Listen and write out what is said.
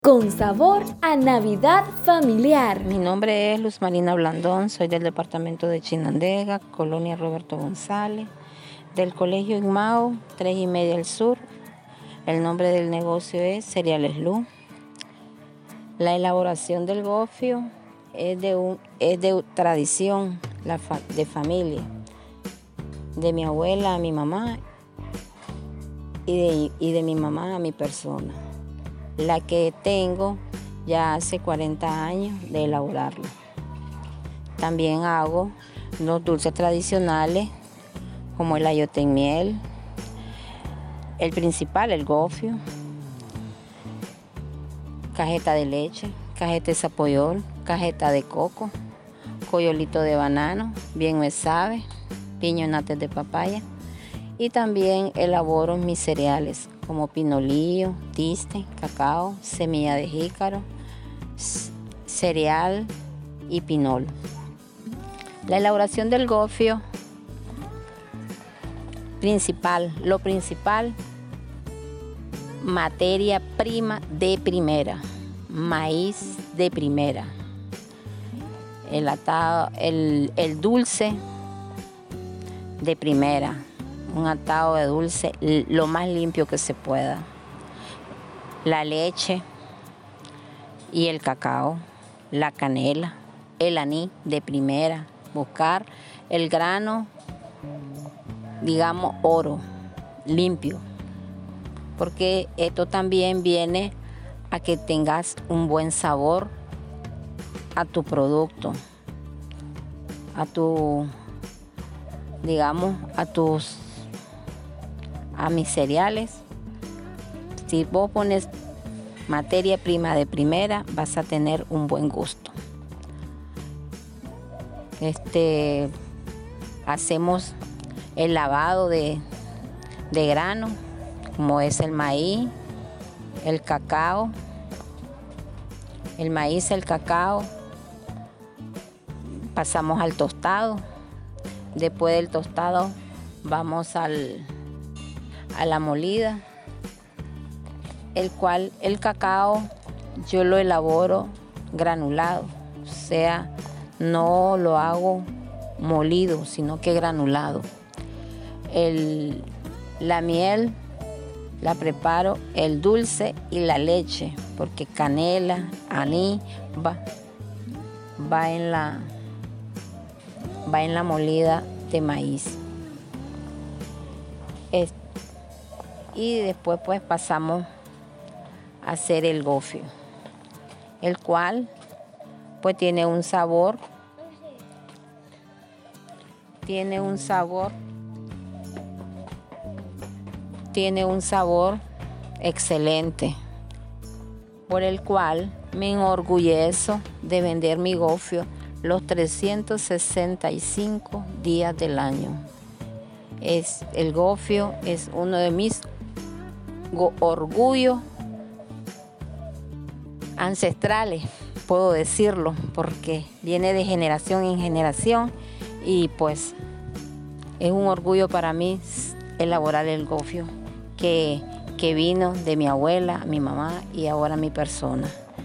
Con sabor a Navidad familiar. Mi nombre es Luz Marina Blandón, soy del departamento de Chinandega, colonia Roberto González, del colegio Igmao, 3:30 al sur. El nombre del negocio es Cereales Luz. La elaboración del gofio es de tradición, de familia, de mi abuela a mi mamá y de mi mamá a mi persona. La que tengo ya hace 40 años de elaborarlo. También hago los dulces tradicionales como el ayote en miel, el principal, el gofio, cajeta de leche, cajeta de zapoyol, cajeta de coco, coyolito de banano, bien me sabe, piñonates de papaya. Y también elaboro mis cereales como pinolillo, tiste, cacao, semilla de jícaro, cereal y pinol. La elaboración del gofio lo principal, materia prima de primera, maíz de primera, el dulce de primera, un atado de dulce lo más limpio que se pueda, la leche y el cacao, la canela, el anís de primera, buscar el grano, digamos oro, limpio, porque esto también viene a que tengas un buen sabor a tu producto, a mis cereales. Si vos pones materia prima de primera, vas a tener un buen gusto. Hacemos el lavado de grano, como es el maíz, el cacao, el maíz, el cacao. Pasamos al tostado. Después del tostado vamos a la molida, el cacao yo lo elaboro granulado, o sea, no lo hago molido, sino que granulado. La miel la preparo, el dulce y la leche, porque canela, anís va en la molida de maíz. Y después pues pasamos a hacer el gofio, el cual pues tiene un sabor excelente, por el cual me enorgullezco de vender mi gofio los 365 días del año. El gofio es uno de mis orgullos ancestrales, puedo decirlo, porque viene de generación en generación y pues es un orgullo para mí elaborar el gofio que vino de mi abuela, mi mamá y ahora mi persona.